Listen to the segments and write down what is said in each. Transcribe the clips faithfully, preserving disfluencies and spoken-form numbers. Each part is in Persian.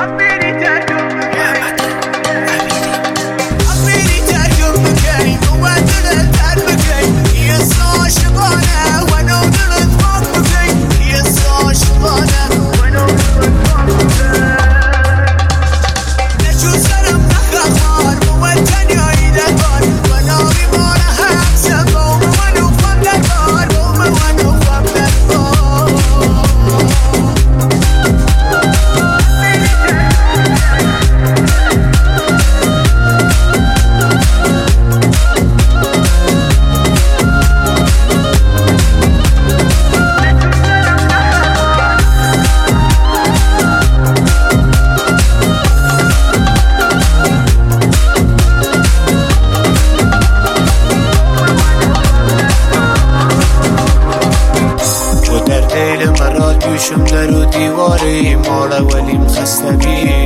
گوشم در و دیواره ماله ولیم خسته بی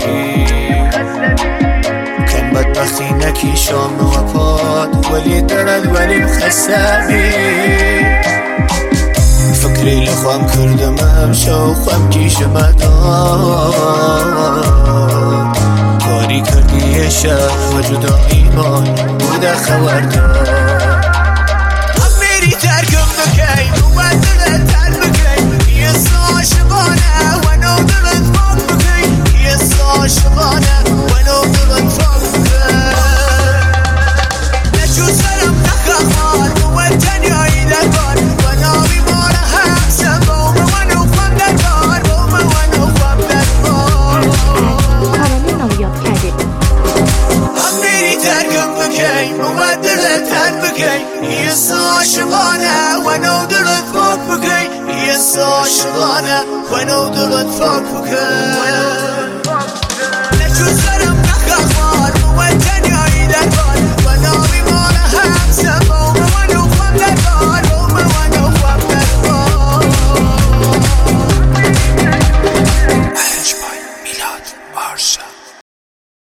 کن بدبختی نکی شام و پاد ولی درد ولیم خسته بی فکری لخوام کردم امشا و خوام کیشم داد کاری کردی شهر و جدا ایمان بوده خبر داد هم میری ترکم بکی اومد دلت تر بکی یه عاشقانه و نو دلت فاک بکی یه عاشقانه و نو دلت فاک بکی نشو سرم نخخار مومن تنیایی دربار و نامی ماره همسه بومه و نو خوام دربار بومه و نو خوام دربار هم میری ترکم بکی مومن دلت تر بکی یه عاشقانه و نو دلت فاک بکی عاشقانه و نو دلت فاک بکی